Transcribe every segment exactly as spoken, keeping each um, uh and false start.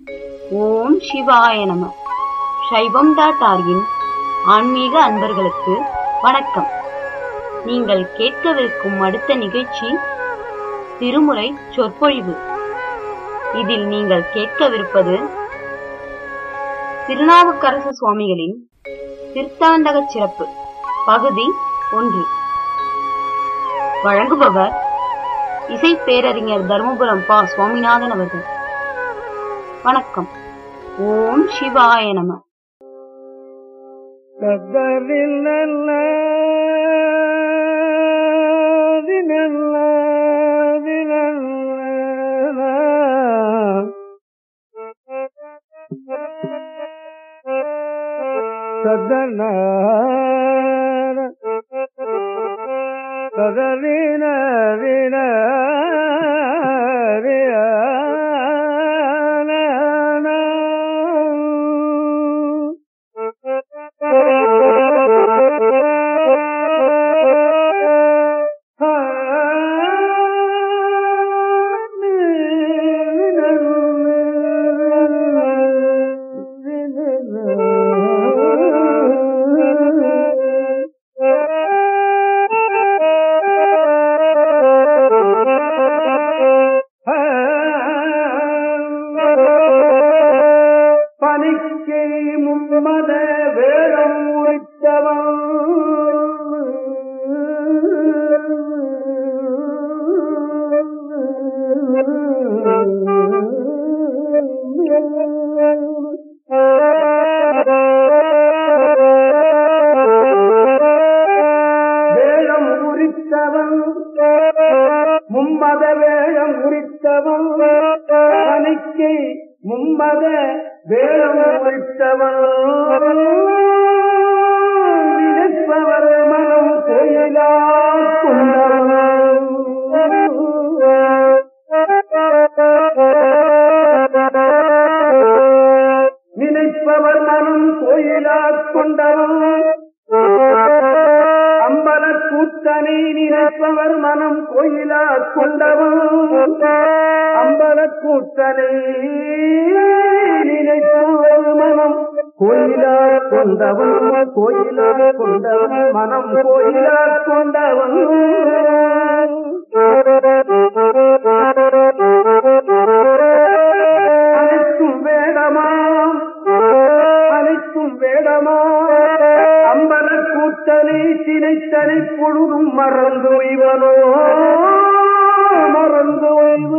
ஓம் சிவாய நம. சைவம் டாட் ஆர்கின் ஆன்மீக அன்பர்களுக்கு வணக்கம். நீங்கள் கேட்கவிருக்கும் அடுத்த நிகழ்ச்சி திருமுறை சொற்பொழிவு. இதில் நீங்கள் கேட்கவிருப்பது திருநாவுக்கரசு சுவாமிகளின் திருத்தாண்டக சிறப்பு பகுதி ஒன்று. வழங்குபவர் இசை பேரறிஞர் தர்மபுரம் பா சுவாமிநாதன் அவர்கள். வணக்கம். ஓம் சிவாய நம. சதன சதரின ரின மும்மத வேழம் உரித்தவன் பணிக்கை மும்மத வேழம் உரித்தவன் நினைப்பவர் மனம் கோயிலா கொண்டவன் நினைப்பவர் மனம் கோயிலா கொண்டவன் அம்பல கூத்தனை நினைப்பவர் மனம் கோயிலா கொண்டவன் அம்பல கூத்தனை நினைப்பவர் மனம் கோயிலா கொண்டவன் கோயிலா கொண்டவன் மனம் கோயிலா கொண்டவன் அனைத்தும் வேடமாம் அனைத்தும் வேடமாம் அம்பல கூத்தனை சினைத்தனை பொழுதும் மறந்து இவனோ மறந்து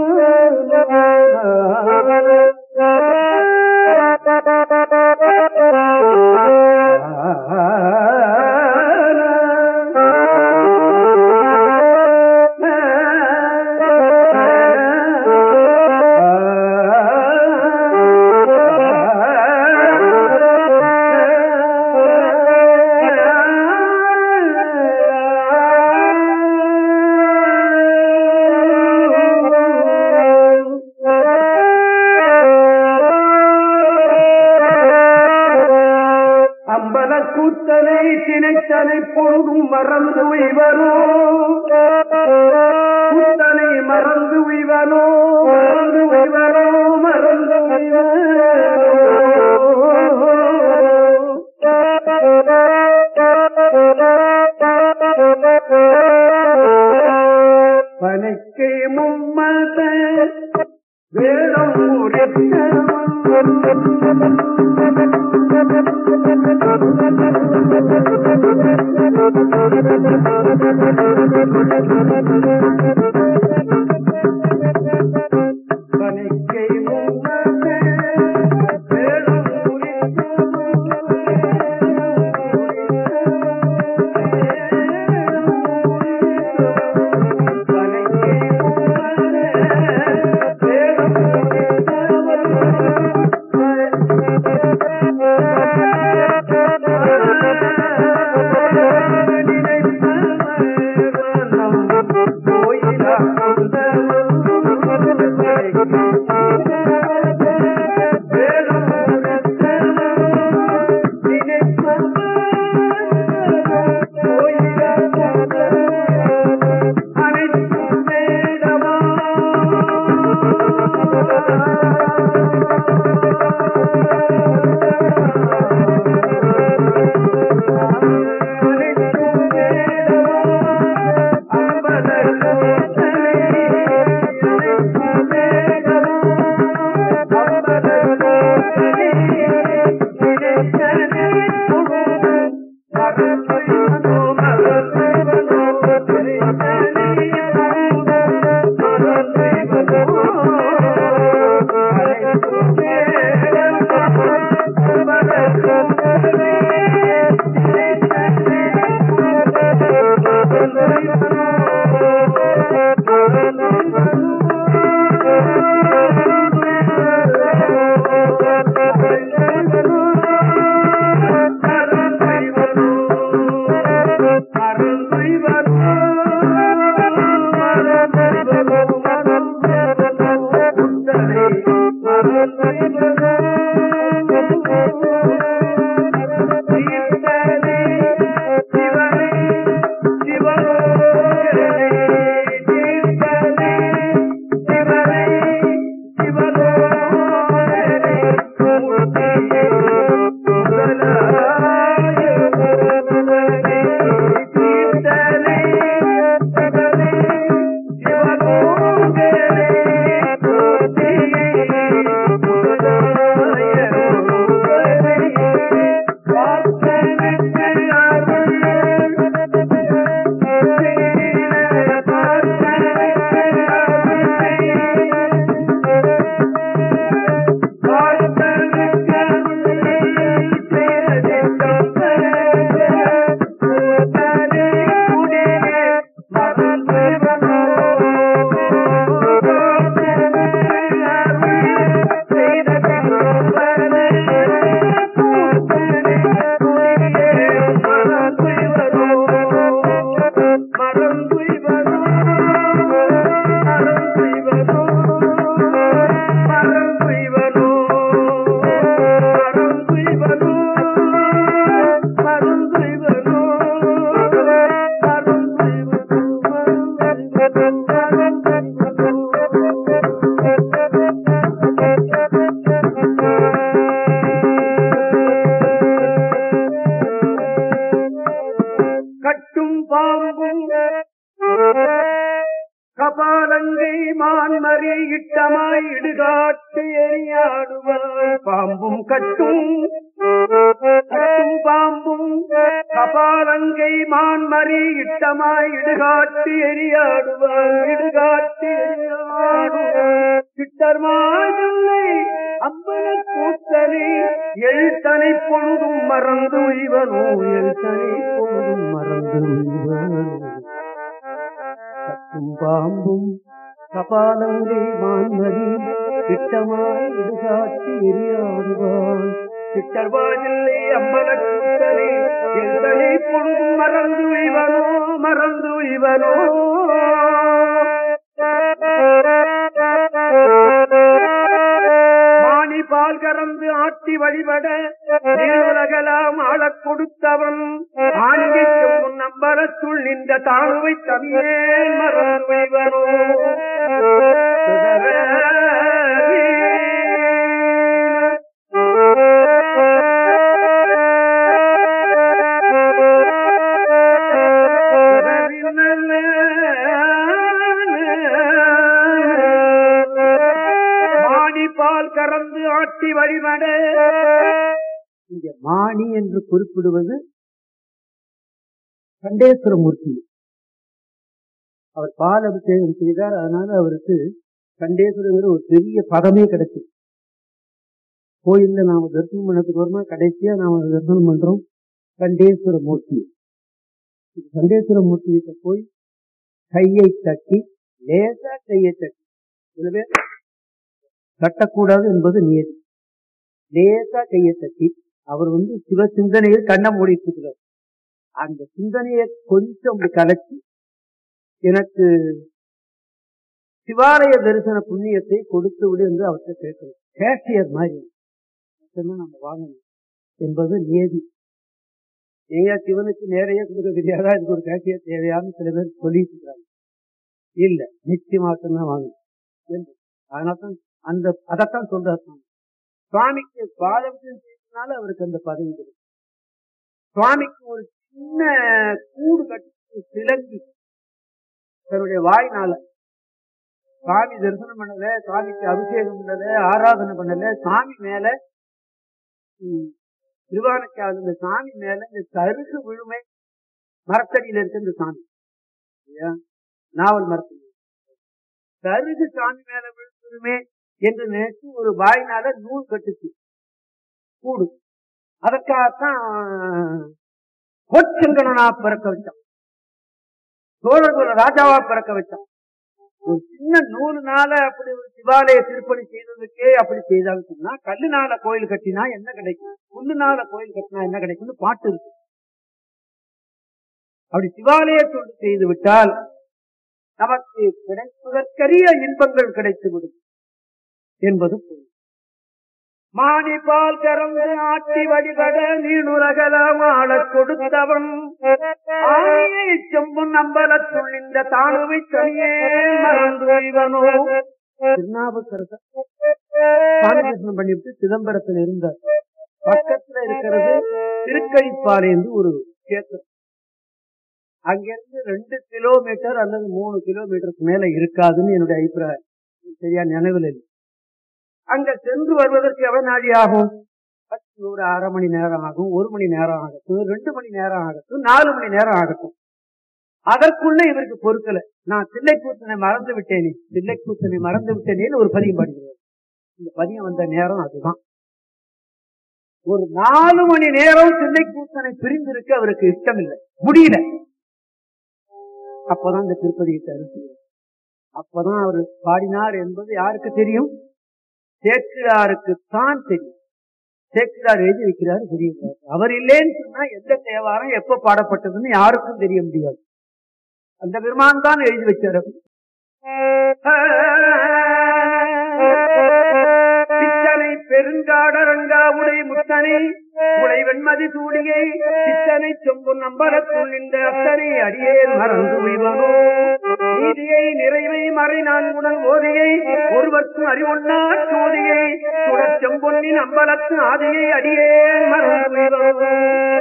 கூத்தனை சினைத்தனை பொழுதும் மறந்து உய்வனோ கூத்தனை மறந்து உய்வனோ மறந்து உய்வனோ மறந்து பணிக்கை மும்மத வேடம் பணிக்கை மும்மத வேடம் கோயிலா கொண்டவன் கபாலங்கை மான்மறி இட்டமாய் இடுகாட்டு எரியாடுவாய் பாம்பும் கட்டும் கட்டும் பாம்பும் கபாலங்கை மான்மறி இட்டமாய் இடுகாட்டு எரியாடுவாய் இடுகாட்டு எரியாடுவாய் சிட்டர்மாலை அம்பல கூத்தனை எழுத்தனை பொழுதும் மறந்து இவனோ எழுத்தனை பொழுதும் மறந்து இவனோ கட்டும் பாம்பும் கபாலங்கை மான்மறி திட்டமாய் இடுகாட்டி எரியாடுவான் திட்டர்வானில்லை அம்பல கூத்தனை எழுத்தனை பொழுதும் மறந்து இவனோ மறந்து இவனோ மானி பால் கறந்து ஆட்டி வழிபட நீலகலாம் ஆளக் கொடுத்தவன் ஆண்கைக்கும் முன் நம்பரத்துள் நின்ற தாழ்வை தவியே மறந்து இவனோ கறந்து ஆட்டி வழிபட இங்க மாணி என்று குறிப்பிடுவது கண்டேஸ்வரமூர்த்தி. அவர் பால் அபிஷேகம் செய்தார், அதனால அவருக்கு கண்டேஸ்வரங்கிற ஒரு பெரிய பதமே கிடைச்சு. கோயில்ல நாம தரிசனம் பண்ணதுக்கு வருமா கடைசியா நாம தரிசனம் பண்றோம் கண்டேஸ்வரமூர்த்தி. கண்டேஸ்வரமூர்த்திகிட்ட போய் கையை தட்டி லேசா கையை தட்டி சில பேர் தட்டக்கூடாது என்பது நியதி. லேசா கையை தட்டி அவர் வந்து சிவ சிந்தனையில் கண்ண மூடிட்டு இருக்கிறார். அந்த சிந்தனையை கொஞ்சம் கலக்கி எனக்கு சிவாலய தரிசன புண்ணியத்தை கொடுத்து விடு என்று அவர்கிட்ட கேட்கிறோம். கேஷியர் மாதிரி நம்ம வாங்கணும் என்பது நியதி. ஏயா சிவனுக்கு நேரையே கொடுக்க தெரியாதா, இதுக்கு ஒரு கேஷியர் தேவையான்னு சில பேர் சொல்லிட்டு இருக்கிறாங்க. இல்ல, நிச்சயமாக்கத்தான் வாங்கணும். அதனால்தான் அந்த அதைத்தான் சொல்றாரு. சுவாமிக்கு பாதம் செய்தனால அவருக்கு அந்த பதவி கிடைக்கும். சுவாமிக்கு ஒரு சின்ன கூடு கட்டி சிலங்கி தன்னுடைய வாய்னால சுவாமி தரிசனம் பண்ணல, சுவாமிக்கு அபிஷேகம் பண்ணல, ஆராதனை பண்ணல, சாமி மேல திருவானைக்காவது இந்த சாமி மேல இந்த சருகு விழுமை மரத்தடியில இருக்கு. இந்த சாமி நாவல் மரத்தடி சருகு சாமி மேல விழுமே என்று நினைச்சு ஒரு வாயினால நூல் கட்டுச்சு கூடு. அதற்காகத்தான் கோச்சங்கனா பிறக்க வச்சான், சோழகுல ராஜாவா பிறக்க வச்சான். ஒரு சின்ன நூலுனால அப்படி ஒரு சிவாலய திருப்பணி செய்ததுக்கே அப்படி செய்தாலும் சொன்னா, கல்லுனால கோயில் கட்டினா என்ன கிடைக்கும், புல்லுனால கோயில் கட்டினா என்ன கிடைக்கும்னு பாட்டு இருக்கு. அப்படி சிவாலய தொண்டு செய்து விட்டால் நமக்கு கிடைப்பதற்கரிய இன்பங்கள் கிடைத்துவிடும் என்பது பொருள். மாணி பால் கறந்து ஆட்டி வழிபட நீனுலகலாம் ஆளக் கொடுத்தவன் ஆணியை செம்பும் நம்பலத்துள் இந்த தானுவை தனியே மறந்து இவனோ. திருநாவுக்கரசர் சாமிகிருஷ்ணன் பண்ணிவிட்டு சிதம்பரத்தில் இருந்தார். பக்கத்துல இருக்கிறது திருக்கழிப்பாறை என்று ஒரு கேத்திரம். அங்கிருந்து ரெண்டு கிலோமீட்டர் அல்லது மூணு கிலோமீட்டருக்கு மேல இருக்காதுன்னு என்னுடைய அபிப்பிராயம். சரியா நினைவில் இல்லை. அங்க சென்று வருவதற்கு எவ்வளவு நாளி ஆகும்? ஒரு அரை மணி நேரம் ஆகும், ஒரு மணி நேரம் ஆகட்டும், ரெண்டு மணி நேரம் ஆகட்டும், நாலு மணி நேரம் ஆகட்டும். அதற்குள்ள இவருக்கு பொறுக்கல. நான் தில்லைக்கூத்தனை மறந்து விட்டேனே தில்லைக்கூத்தனை மறந்து விட்டேனேன்னு ஒரு பதியம் பாடுகிறார். இந்த பதியம் வந்த நேரம் அதுதான். ஒரு நாலு மணி நேரம் தில்லைக்கூத்தனை பிரிந்திருக்க அவருக்கு இஷ்டம் இல்லை, முடியல. அப்பதான் இந்த திருப்பதியத்தை அனுப்புகிறார். அப்பதான் அவர் பாடினார் என்பது யாருக்கு தெரியும்? சேக்கிழாருக்கு தான் தெரியும். சேக்கிழார் எழுதி வைக்கிறாரு தெரியும். அவர் இல்லைன்னு சொன்னா எந்த தேவாரம் எப்ப பாடப்பட்டதுன்னு யாருக்கும் தெரிய முடியாது. அந்த பெருமான் தான் எழுதி வச்சார். சித்தனை பெருங்காடரங்கா உடை முத்தனை உடை வெண்மதி சூடியை சித்தனை சொம்பு நம்பரத்துள் இந்த அத்தனை அடியே மறந்து உய்வனோ. நீதியை நிறைவை மறை நான்குடன் ஓதியை ஒருவர்க்கும் அறிவொன்னா சோதியை சுடற் செம்பொன்னின் அம்பலத்து ஆதியை அடியே மறந்து உய்வனோ.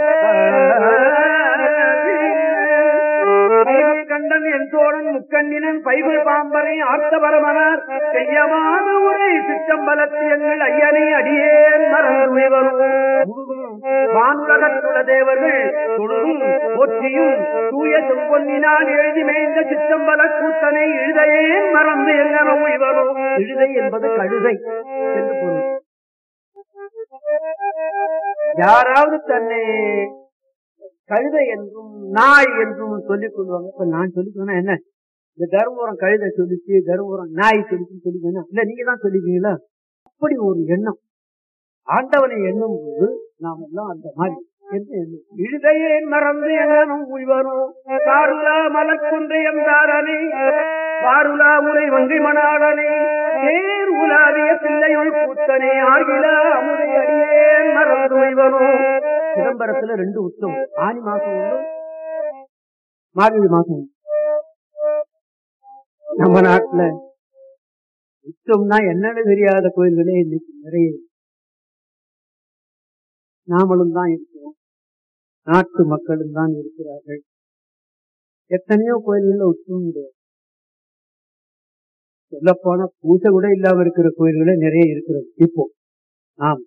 கண்டன் என் தோழன் முக்கண்ணினன் பைபிள் பாம்பரை ஆர்த்தபரமனார் செய்யமான உரை சிற்றம்பலத்து எங்கள் ஐயனை அடியேன் மறந்து வரும். வானுலகத்துள்ள தேவர்கள் தொழுதும் போற்றியும் தூய செம்பொன்னினால் எழுதி மேய்ந்த சிற்றம்பல கூத்தனை இழுதையேன் மறந்து எங்கனோ இவரும். இழுதை என்பது கழுதை என்று பொருள். யாராவது தன்னை கழுதை என்றும் நாய் என்றும் சொல்லிக் கொள்வாங்க. இப்ப நான் சொல்லிக்கணும் என்ன, இந்த தருமபுரம் கழுதை சொல்லிச்சு, தருமபுரம் நாய் சொல்லிச்சுன்னு சொல்லிக்கணும் இல்ல, நீங்க தான் சொல்லிக்கீங்களா? அப்படி ஒரு எண்ணம். ஆண்டவனை எண்ணும் போது நாம் எல்லாம் அந்த மாதிரி இழுதையே மறந்து எண்ணனும் உய்வனும். காருலா மலக்குன்றை எந்தாரனே வாருலா உரை வங்கை மணாளனே ஏர் உலாவிய பிள்ளையுள் கூத்தனே ஆகிலா அமுதை அடியேன் மறந்து உய்வனும். சிதம்பரத்துல ரெண்டு உற்சவம், ஆனி மாசம் உண்டு, மார்கழி மாசம் உண்டு. நம்ம நாட்டுல உற்சவம்னா என்னன்னு தெரியாத கோயில்களே இன்னைக்கு நிறைய. நாமளும் தான் இருக்கிறோம், நாட்டு மக்களும் தான் இருக்கிறார்கள். எத்தனையோ கோயில்கள்ல உற்சவம் கிடையாது. சொல்ல போனா பூசை கூட இல்லாம இருக்கிற கோயில்களே நிறைய இருக்கிறது இப்போ. ஆம்,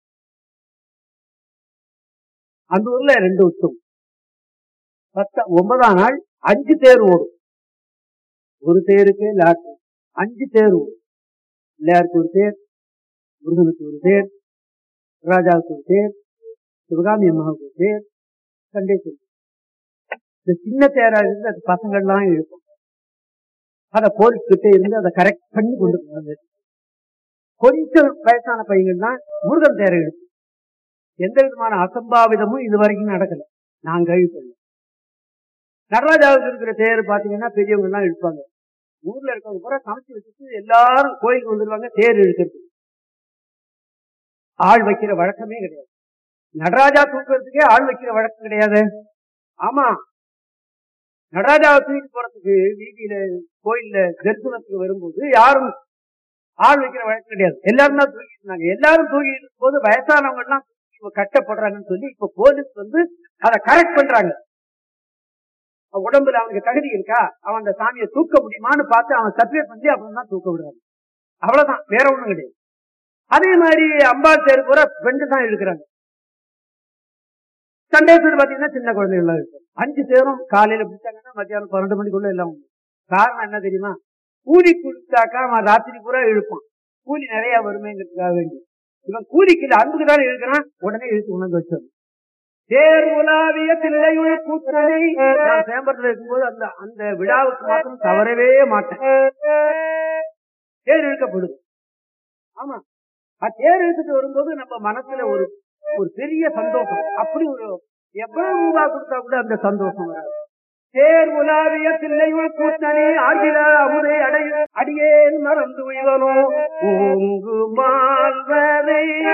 அந்த ஊர்ல ரெண்டு உற்சவம். பத்த ஒன்பதாம் நாள் அஞ்சு தேர் ஓடும். ஒரு தேருக்கு லாட்டு அஞ்சு தேர் ஓடும். பிள்ளையாருக்கு ஒரு தேர், முருகனுக்கு ஒரு தேர், ராஜாவுக்கு ஒரு தேர், சிவகாமி அம்மாவுக்கு ஒரு தேர், கண்டேஸ்வரி. இந்த சின்ன தேரா இருந்து அது பசங்கள்லாம் இழுக்கும். அதை போலீஸ் கிட்டே இருந்து அதை கரெக்ட் பண்ணி கொண்டு போவாங்க. கொஞ்சம் வயசான பையங்கன்னா முருகன் தேரை இழுக்கும். எந்த விதமான அசம்பாவிதமும் இது வரைக்கும் நடக்கல, நான் கழிப்பேன். நடராஜாவுக்கு இருக்கிற தேர் பாத்தீங்கன்னா பெரியவங்க எல்லாம் இழுப்பாங்க. ஊர்ல இருக்கிறது பூரா சமைச்சு வச்சுட்டு எல்லாரும் கோயிலுக்கு வந்துருவாங்க தேர் இழுக்கிறது. ஆள் வைக்கிற வழக்கமே கிடையாது. நடராஜா தூக்குறதுக்கே ஆள் வைக்கிற வழக்கம் கிடையாது. ஆமா, நடராஜாவை தூக்கி போறதுக்கு வீதியில கோயில்ல தரிசனத்துக்கு வரும்போது யாரும் ஆள் வைக்கிற வழக்கம் கிடையாது. எல்லாரும் தான் தூக்கிட்டு இருந்தாங்க. எல்லாரும் தூக்கிட்டு இருக்கும் போது வயசானவங்க எல்லாம் கஷ்டப்படுறாங்கன்னு சொல்லி இப்ப போலீஸ் வந்து அதை கரெக்ட் பண்றாங்க. உடம்புல அவனுக்கு தகுதி இருக்கா, அவன் அந்த சாமியை தூக்க முடியுமான்னு பார்த்து அவன் சர்டிபிகேட் பண்ணி அப்புறம் தான் தூக்க விடுறாங்க. அவ்வளவுதான், வேற ஒண்ணும் கிடையாது. அதே மாதிரி அம்பாள் தேர் கூட பெண்டு தான் இழுக்கிறாங்க. சண்டேஸ்வரி பாத்தீங்கன்னா சின்ன குழந்தைகள் எல்லாம் இருக்கு. அஞ்சு தேரும் காலையில பிடிச்சாங்கன்னா மத்தியானம் பன்னெண்டு மணிக்குள்ள எல்லாம் உண்டு. காரணம் என்ன தெரியுமா? கூலி கொடுத்தாக்கா அவன் ராத்திரி பூரா இழுப்பான். கூலி நிறைய வருமேங்கிறதுக்காக வேண்டி இவன் கூலிக்கு அன்புக்கு தானே இழுக்கிறான், உடனே இழுத்து உணர்ந்து வச்சது. தேர் உலாவிய தில்லையுள் கூத்தனை நான் சேம்பரத்தில் இருக்கும்போது அந்த அந்த விழாவுக்கு மாத்திரம் தவறவே மாட்டேன். தேர் இழுக்கப்படுது. ஆமா, தேர் இழுத்துட்டு வரும்போது நம்ம மனசுல ஒரு ஒரு பெரிய சந்தோஷம். அப்படி ஒரு எவ்வளவு ரூபாய் கொடுத்தா கூட அந்த சந்தோஷம் வராது. தேர் உலாவிய தில்லையுள் கூத்தனை ஆகில அமுதை அடை அடியேன் மறந்து உய்வனோ. ஓங்கு மால்வரை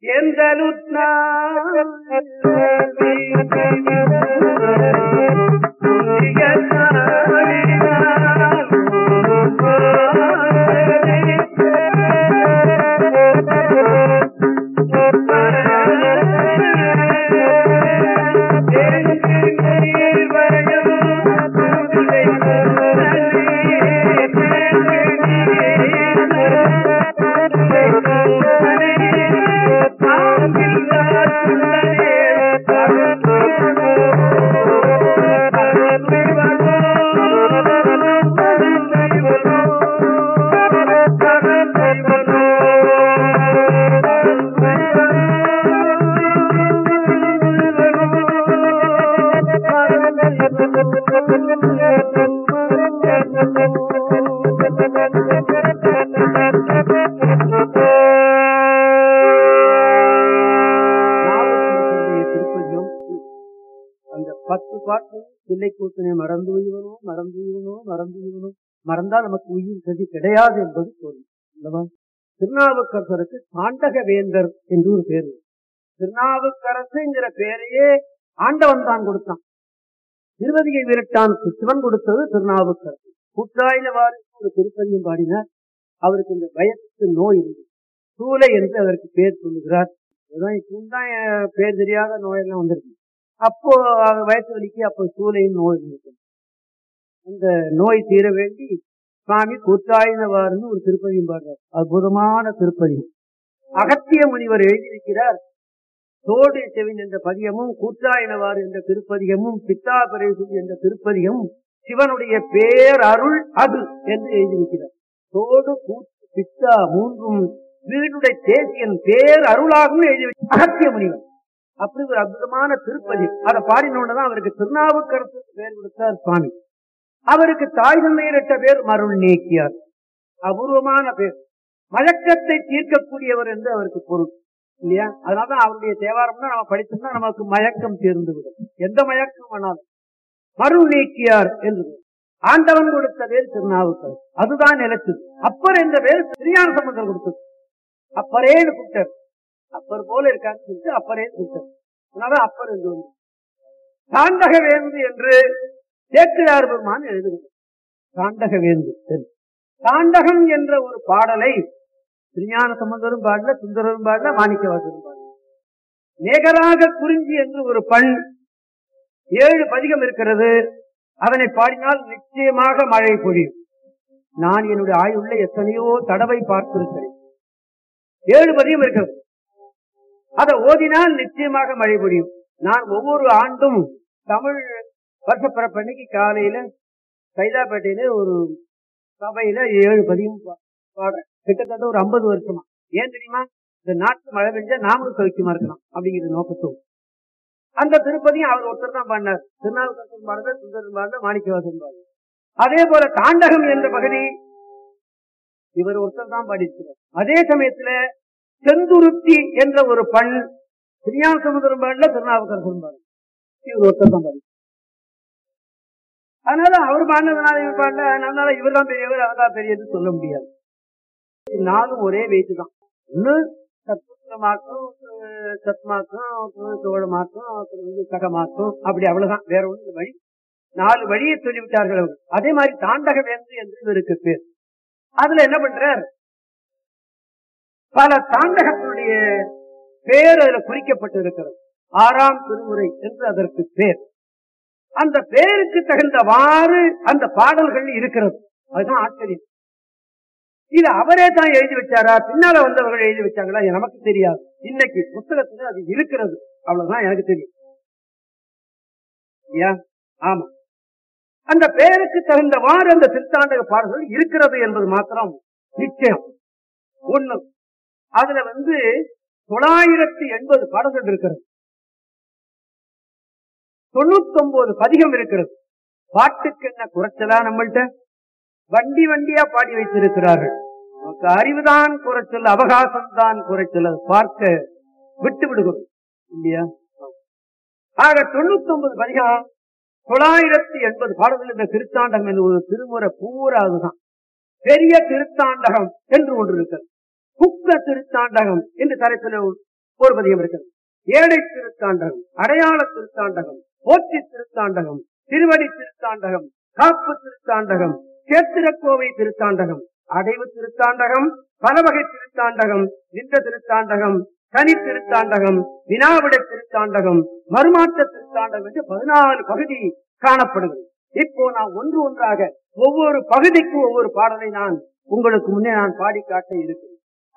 பத்து பாட்டு தில்லை கூத்தனை மறந்து உயிவனோ மறந்து உயிவனோ மறந்து உயிவனோ மறந்தால் நமக்கு உயிர் கதி கிடையாது என்பது பொருள். திருநாவுக்கரசருக்கு தாண்டக வேந்தர் என்று ஒரு பேர். திருநாவுக்கரசுங்கிற பேரையே ஆண்டவன் தான் கொடுத்தான். திருவதிகை விரட்டான் சிவன் கொடுத்தது திருநாவுக்கரசு. கூற்றாயினவாறு ஒரு திருப்பதியும் பாடினார். அவருக்கு இந்த வயசு நோய் இருந்தது, சூளை என்று அதற்கு பேர் சொல்லுகிறார். இப்பதான் பேர் தெரியாத நோயெல்லாம் வந்திருக்கு. அப்போ வயசு வலிக்கு அப்போ சூளையின் நோய் இருந்தது. அந்த நோய் தீர வேண்டி சுவாமி கூற்றாயினவாறுன்னு ஒரு திருப்பதியும் பாடுறார். அற்புதமான திருப்பதியும் அகத்திய முனிவர் எழுதியிருக்கிறார். தோடு செவின் என்ற பதியமும் கூற்றாயினவாறு என்ற திருப்பதியமும் பித்தாபரேசு என்ற திருப்பதியமும் சிவனுடைய பேரருள் அது என்று எழுதியிருக்கிறார். தோடு கூற்று பித்தா மூன்றும் வீடுடைய தேசியன் பேர் அருளாகவும் எழுதி அகத்திய முனிவர். அப்படி ஒரு அற்புதமான திருப்பதி. அதை பாடினோடதான் அவருக்கு திருநாவுக்கரசு பேர் கொடுத்தார் சுவாமி. அவருக்கு தாய் தந்தையிட்ட பேர் மருள் நீக்கியார். அபூர்வமான பேர். மயக்கத்தை தீர்க்கக்கூடியவர் என்று அவருக்கு பொருள் இல்லையா? அதனாலதான் அவருடைய தேவாரம்னா நம்ம படித்தோம்னா நமக்கு மயக்கம் தீர்ந்து விடும். எந்த மயக்கம் வேணாலும் மருள் நீக்கியார் என்று ஆண்டவன் கொடுத்த பேர் திருநாவுக்கரசு. அதுதான் நிலைச்சது. அப்பர் என்ற பேர் திருஞான சம்பந்தர் கொடுத்தது. அப்பரேன்னு கூப்பிட்டார். அப்பர் போல இருக்கான்னு சொல்லிட்டு அப்பரே கூப்பிட்டார். அதனால அப்பர் என்று வந்து தாண்டக வேந்து என்று சேக்கிழார் பெருமான் எழுதுகிறார். தாண்டக வேந்து தாண்டகம் என்ற ஒரு பாடலை திருஞான சம்பந்தரும் பாடல, சுந்தரரும் பாடல, மாணிக்கவாசரும் பாடல. மேகராக குறிஞ்சி என்று ஒரு பண் ஏழு பதிகம் இருக்கிறது. அதனை பாடினால் நிச்சயமாக மழை பொழியும். நான் என்னுடைய ஆயுள்ள எத்தனையோ தடவை பார்த்திருக்கிறேன். ஏழு பதிகம் இருக்கிறது. அதை ஓதினால் நிச்சயமாக மழை பொழியும். நான் ஒவ்வொரு ஆண்டும் தமிழ் வருஷப்பிறப்பன்னைக்கு காலையில சைதாப்பேட்டையில ஒரு சபையில ஏழு பதிகம் பாடுறேன். கிட்டத்தட்ட ஒரு ஐம்பது வருஷமா. ஏன் தெரியுமா? இந்த நாட்டு மழை பெஞ்சா நாமளும் சௌக்கியமா இருக்கலாம் அப்படிங்கிற நோக்கத்தோடு அந்த திருப்பதியும் அவர் ஒருத்தர் தான் பாடினார். திருநாவுக்கரசர் பாடல, சுந்தரன் பாடல, மாணிக்கவாசன் பாடல. அதே போல தாண்டகம் என்ற பகுதி இவர் ஒருத்தர் தான் பாடியிருக்கிறார். அதே சமயத்துல செந்துருத்தி என்ற ஒரு பண் திருஞான சம்பந்தரும் பாடல, திருநாவுக்கரசரும் பாடல. இவர் ஒருத்தர் தான் பாடி. அதனால அவர் பாடினதுனால இவர் பாடல, அதனால இவர் தான் பெரியவர், அவர்தான் பெரியது சொல்ல முடியாது. நாளும் ஒரே வெயிட்டு தான். இன்னும் சத்துமாக்கும் சத்மாக்கும் தோழமாக்கும் சகமாக்கும் அப்படி அவ்வளவுதான். வேற ஒன்று வழி நாலு வழியை சொல்லிவிட்டார்கள் அவர். அதே மாதிரி தாண்டக வேந்து என்று இவருக்கு பேர். அதுல என்ன பண்றார்? பல தாண்டகத்தினுடைய பேர் அதுல குறிக்கப்பட்டு இருக்கிறது. ஆறாம் திருமுறை என்று அதற்கு பேர். அந்த பேருக்கு தகுந்தவாறு அந்த பாடல்கள் இருக்கிறது. அதுதான் ஆச்சரியம். இது அவரே தான் எழுதி வச்சாரா, பின்னால வந்தவர்கள் எழுதி வச்சாங்களா நமக்கு தெரியாது. இன்னைக்கு புத்தகத்துல அது இருக்கிறது, அவ்வளவுதான் எனக்கு தெரியும். ஆமா, அந்த பேருக்கு தகுந்தவாறு அந்த திருத்தாண்டக பாடல்கள் இருக்கிறது என்பது மாத்திரம் நிச்சயம். ஒண்ணு, அதுல வந்து தொள்ளாயிரத்தி எண்பது பாடல்கள் இருக்கிறது. தொண்ணூத்தி ஒன்பது பதிகம் இருக்கிறது. பாட்டுக்கு என்ன குறைச்சலா? நம்மள்கிட்ட வண்டி வண்டியா பாடி வைத்திருக்கிறார்கள். நமக்கு அறிவுதான் குறைச்சல், அவகாசம் தான் குறைச்சல். அது பார்க்க விட்டு விடுகிறோம் இல்லையா? ஆக தொண்ணூத்தி ஒன்பது பதிகம், தொள்ளாயிரத்தி எண்பது பாடல்கள் இந்த திருத்தாண்டகம் என்று ஒரு திருமுறை பூரா. அதுதான் பெரிய திருத்தாண்டகம் என்று ஒன்று இருக்கிறது. குக்க திருத்தாண்டகம் என்று தலைப்பில் ஒரு பதியம் இருக்கிறது. ஏழை திருத்தாண்டகம், அடையாள திருத்தாண்டகம், போற்றி திருத்தாண்டகம், திருவடி திருத்தாண்டகம், காப்பு திருத்தாண்டகம், சேத்திரக்கோவை திருத்தாண்டகம், அடைவு திருத்தாண்டகம், பலவகை திருத்தாண்டகம், நின்ற திருத்தாண்டகம், தனி திருத்தாண்டகம், வினாவிட திருத்தாண்டகம், மறுமாற்ற திருத்தாண்டகம் என்று பதினாலு பகுதி காணப்படுகிறது. இப்போ நான் ஒன்று ஒன்றாக ஒவ்வொரு பகுதிக்கும் ஒவ்வொரு பாடலை நான் உங்களுக்கு முன்னே நான் பாடி காட்ட இருக்கிறேன்.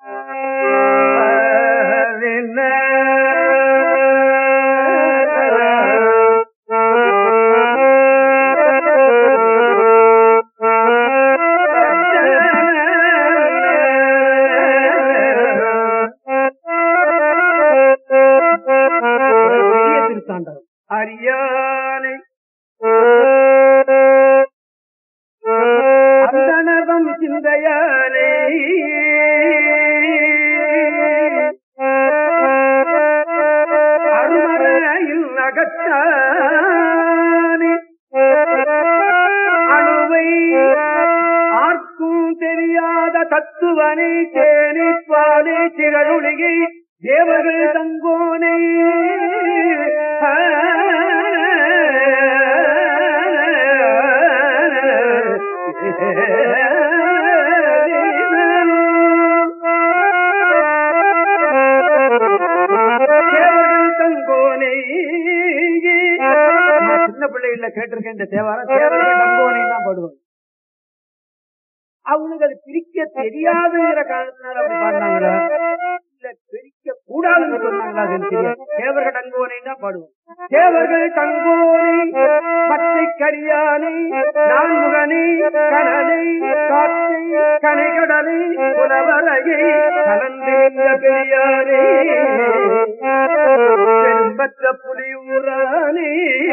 அரியானை அந்தனர்தம் சிந்தையானை அருமறையில் நகத்தானே அணுவை ஆர்க்கும் தெரியாத தத்துவனை தேனிப்பாலே திகழொளியை தேவர்கள் தங்கோனை தங்கோனை சின்ன பிள்ளைகள கேட்டிருக்கேன். இந்த தேவாரம் தேவர்கள் தங்கோனை தான் பாடுவாங்க. அவனுக்கு அது பிரிக்க தெரியாதுங்கிற காரணத்தினால அப்படி பாடினாங்களா இல்ல பிரிக்க கூடாதுன்னு சொன்னாங்களா அது தெரியாது. தேவர்கள் தங்கோனை தான் பாடுவோம். தேவர்கள் தங்கோனை பச்சை கரியானை நான்முகனை கனலை காற்றை கனைகடலை புலவரையை கலந்திருந்த பெரியானே பெரும்பற்ற புலியூரானே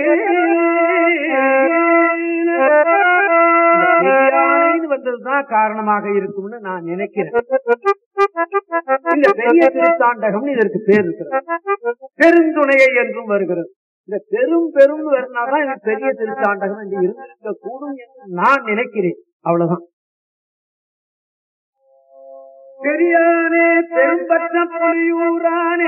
பெரியானைன்னு வந்ததுதான் காரணமாக இருக்கும்னு நான் நினைக்கிறேன். இந்த பெரிய திருத்தாண்டகம் இதற்கு பேர் இருக்கிறது. பெருந்துணையை என்றும் வருகிறது. இந்த பெரும் பெரும் வருனாதான் எனக்கு பெரிய திருத்தாண்டகம் என்று இருந்திருக்க கூடும் என்று நான் நினைக்கிறேன். அவ்வளவுதான். பெரியானே பெரும்பற்ற புலியூரானே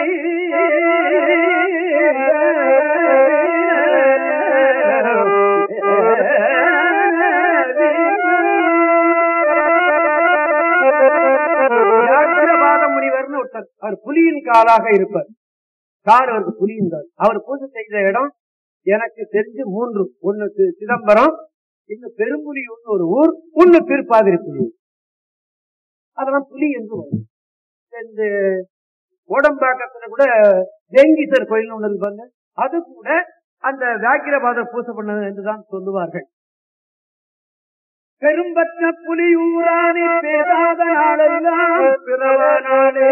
முனிவர்னு ஒருத்தர், அவர் புலியின் காலாக இருப்பார். கால் அவருக்கு புலியின் கால். அவர் பூஜை செய்த இடம் எனக்கு தெரிஞ்சு மூன்று. ஒன்னு சிதம்பரம், இன்னும் பெரும்புலி ஒன்னு ஒரு ஊர், ஒன்னு திருப்பாதிரி புலி. அதெல்லாம் புலி என்று வரும். இந்த கோடம்பாக்கத்துல கூட வேங்கீசர் கோயில் ஒன்று இருப்பாங்க. அது கூட அந்த வியாக்கிரபாதர் பூஜை பண்ணது என்றுதான் சொல்லுவார்கள். பெரும்பற்ற புலியூரானே பேசாத நாளெல்லாம் பிறவ நாளே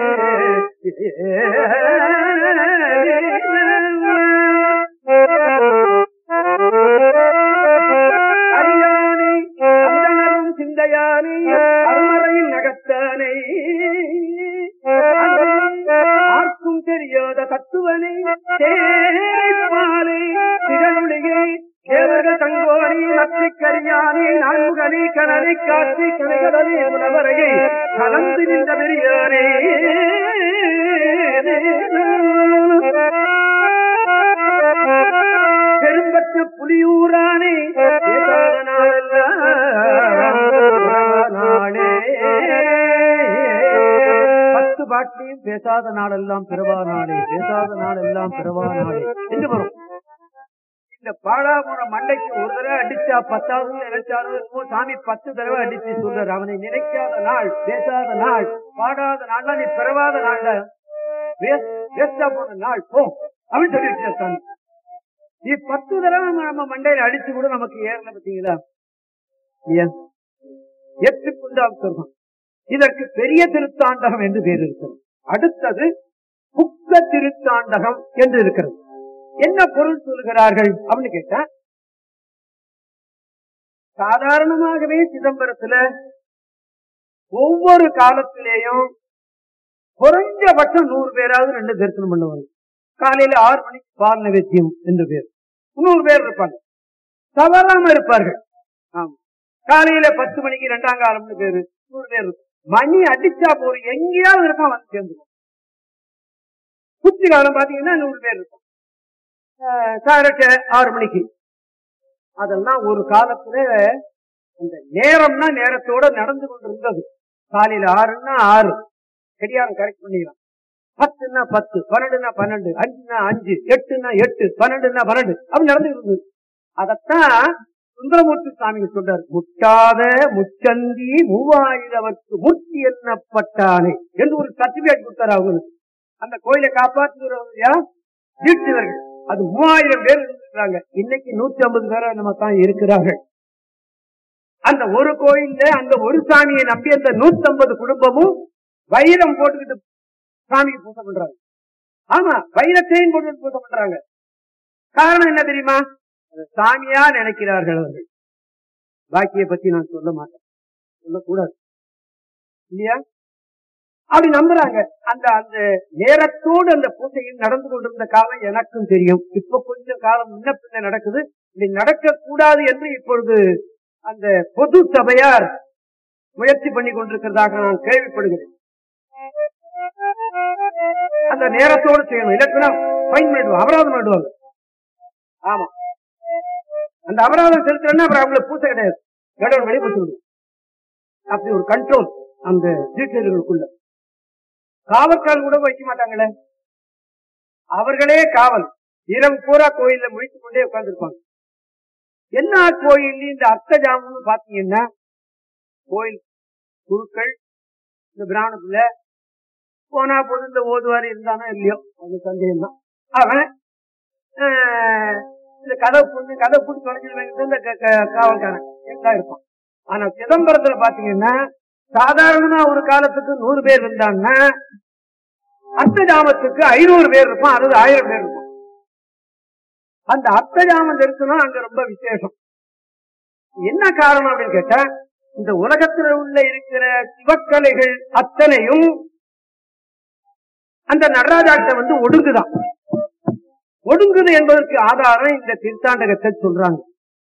அரியானை அந்தனரும் சிந்தையானை அருமறையில் நகத்தானை ஆர்க்கும் தெரியாத தத்துவனை தேனை திகழொளியை தேவர்கள் தங்கோனை நத்தை கரியானை நான்முகனை கனலை காற்றி கனைகடலை புலவரையை கலந்து நின்ற பெரியானே பெரும்பற்ற புலியூரானே நாளே பத்து பாட்டிலையும் பேசாத நாளெல்லாம் பிறவா நாளே, பேசாத நாளெல்லாம் பிறவா நாளே என்று வரும். இந்த பாழாமுன மண்டைக்கு ஒரு தடவை அடிச்சா பத்தாவது நினைச்சாலும் சாமி பத்து தடவை அடிச்சு சொல்றாரு. அவனை நினைக்காத நாள், பேசாத நாள், பாடாத நாள், நீ பிறவாத நாள்ல வேஸ்டா போன நாள் போ அப்படின்னு சொல்லிட்டு சாமி. நீ பத்து தடவை நம்ம மண்டையில அடிச்சு கூட நமக்கு ஏறல பார்த்தீங்களா? ஏற்றுக்கொண்டால் சொல்றோம். இதற்கு பெரிய திருத்தாண்டகம் என்று பேர் இருக்கிறது. அடுத்தது புக்க திருத்தாண்டகம் என்று இருக்கிறது. என்ன பொருள் சொல்லுகிறார்கள் அப்படின்னு கேட்டா, சாதாரணமாகவே சிதம்பரத்துல ஒவ்வொரு காலத்திலேயும் குறைஞ்சபட்சம் நூறு பேராவது ரெண்டு தரிசனம் பண்ணுவாங்க. காலையில ஆறு மணிக்கு பால் நைவேத்தியம் என்று பேர். நூறு பேர் இருப்பாங்க, தவறாம இருப்பார்கள். ஆமா, காலையில பத்து மணிக்கு ரெண்டாம் காலம்னு பேரு, நூறு பேர் இருக்கும். மணி அடிச்சா போற எங்கேயாவது இருப்பான் வந்து சேர்ந்துடும். உச்சி காலம் பாத்தீங்கன்னா நூறு பேர் இருக்கும். காரட்ட ஆறு மணிக்கு அதெல்லாம் ஒரு காலத்துல அந்த நேரம்னா நேரத்தோட நடந்து கொண்டிருந்தது. காலையில ஆறுன்னா ஆறு கடியாரம் கரெக்ட் பண்ணிக்கலாம். பத்துன்னா பத்து, பன்னெண்டுன்னா பன்னெண்டு, அஞ்சுன்னா அஞ்சு, எட்டுன்னா எட்டு, பன்னெண்டுன்னா பன்னெண்டு அப்படி நடந்து இருந்தது. அதத்தான் சுந்தரமூர்த்தி சுவாமி சொல்றாரு, முட்டாத முச்சந்தி மூவாயிரவர்க்கு முத்தி எண்ணப்பட்டானே என்று ஒரு சர்டிபிகேட் கொடுத்தாரு அவங்களுக்கு. அந்த கோயிலை காப்பாற்றுகிறவங்க தீட்சிதர்கள் அது மூவாயிரம் பேர் இருந்திருக்காங்க. இன்னைக்கு நூத்தி ஐம்பது பேரா நம்ம தான் இருக்கிறார்கள். அந்த ஒரு கோயில்ல அந்த ஒரு சாமியை நம்பி அந்த நூத்தி ஐம்பது குடும்பமும் வைரம் போட்டுக்கிட்டு சாமிக்கு பூஜை பண்றாங்க. ஆமா, வைரத்தையும் போட்டு பூஜை பண்றாங்க. காரணம் என்ன தெரியுமா? சாமியா நினைக்கிறார்கள் அவர்கள். பாக்கிய பத்தி நான் சொல்ல மாட்டேன், சொல்லக்கூடாது இல்லையா? அப்படி நம்புறாங்க. அந்த அந்த நேரத்தோடு அந்த பூஜையில் நடந்து கொண்டிருந்த காலம் எனக்கும் தெரியும். இப்ப கொஞ்சம் காலம் முன்ன பின்ன நடக்குது. இது நடக்க கூடாது என்று இப்பொழுது அந்த பொது சபையார் முயற்சி பண்ணி கொண்டிருக்கிறதாக நான் கேள்விப்படுகிறேன். அந்த நேரத்தோடு செய்யணும், இல்லைன்னா ஃபைன் பண்ணிடுவாங்க, அபராதம் பண்ணிடுவாங்க. ஆமா, அந்த அபராதம் செலுத்துறேன்னா அப்புறம் அவங்களுக்கு பூசை கிடையாது, கடவுள் வெளிப்பட்டு. அப்படி ஒரு கண்ட்ரோல் அந்த தீட்சிதர்களுக்குள்ள. காவற்கால் கூட வைக்க மாட்டாங்களே, அவர்களே காவல். இரவு பூரா கோயில்ல முடித்துக் கொண்டே உட்கார்ந்து இருப்பாங்க. எல்லா கோயில்லையும் இந்த அர்த்த ஜாமம்னு பாத்தீங்கன்னா கோயில் குருக்கள் இந்த பிராமணத்துல போனா போது இந்த ஓதுவாரி இருந்தானோ இல்லையோ அது சந்தேகம் தான். அவன் இந்த கதை புண்ணு கதை புண்ணு தொலைஞ்சு இந்த காவல்காரன் எல்லாம் இருப்பான். ஆனா சிதம்பரத்துல பாத்தீங்கன்னா சாதாரணமா ஒரு காலத்துக்கு நூறு பேர் இருந்தாங்கன்னா அர்த்த ஜாமத்துக்கு ஐநூறு பேர் இருப்பான், அதாவது ஆயிரம் பேர் இருப்பான். அந்த அர்த்த ஜாம தரிசனம் அங்க ரொம்ப விசேஷம். என்ன காரணம் அப்படின்னு கேட்டா, இந்த உலகத்தில் உள்ள இருக்கிற சிவக்கலைகள் அத்தனையும் அந்த நடராஜாட்ட வந்து ஒடுங்குதான். ஒடுங்குது என்பதற்கு ஆதாரம் இந்த திருத்தாண்டகத்தை சொல்றாங்க.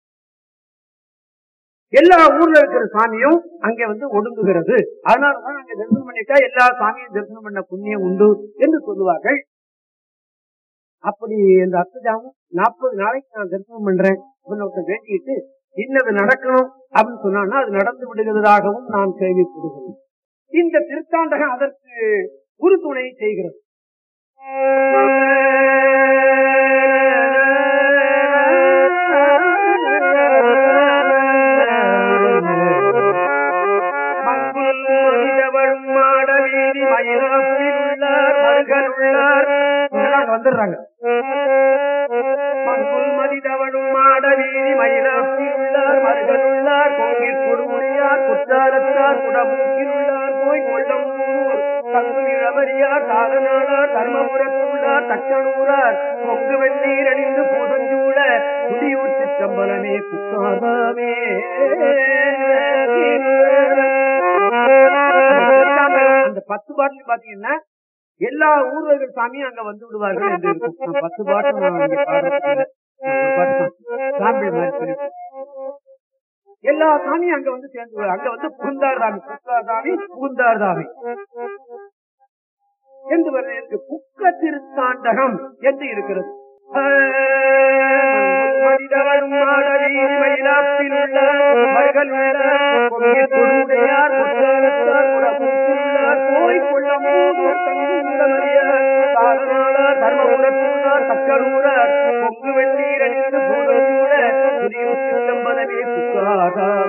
எல்லா ஊர்ல இருக்கிற சாமியும் அங்க வந்து ஒடுங்குகிறது. அதனாலதான் அங்க தரிசனம் பண்ணிட்டா எல்லா சாமியும் தரிசனம் பண்ண புண்ணியம் உண்டு என்று சொல்லுவார்கள். அப்படி இந்த அர்த்தஜாமம் நாற்பது நாளைக்கு நான் தரிசனம் பண்றேன் வேண்டிட்டு இன்னது நடக்கணும் அப்படின்னு சொன்னா அது நடந்து விடுகிறதாகவும் நான் கேள்விப்படுகிறேன். இந்த திருத்தாண்டகம் அதற்கு உறுதுணை செய்கிறது. வந்துடுறாங்க. மங்குல் மதிதவனும் மாடவீதி மயிலாப்பில் உள்ளார், மருகல் உள்ளார், கோவில் கொடுமுடியார், குற்றாலத்தார், குடமூக்கில் உள்ளார், போய் கொள்ளம்பூர், தங்கு இளவரியார், தாரநாடார், தர்மபுரத்துள்ளார், தக்கனூரார், பொங்கு வெந்நீர் அணிந்து பூதஞ்சூழ குடியூர் சிற்றம்பலமே குற்றாலமே. அந்த பத்து பாட்டில் பாத்தீங்கன்னா எல்லா ஊர்கள் சாமியும் அங்க வந்து விடுவார்கள் என்று இருக்கும். பத்து பாட்டு எல்லா சாமியும் அங்க வந்து சேர்ந்து அங்க வந்து புகுந்தார் சாமி, புத்தார் சாமி, புகுந்தார் சாமி என்று வருது. புக்க திருத்தாண்டகம் என்று இருக்கிறது. தர்மபுரத்துள்ளார், தக்கனூரார், பொங்கு வெந்நீர் அணிந்து பூதஞ்சூழ புதியூர் சிற்றம்பலமே புக்காதாமே.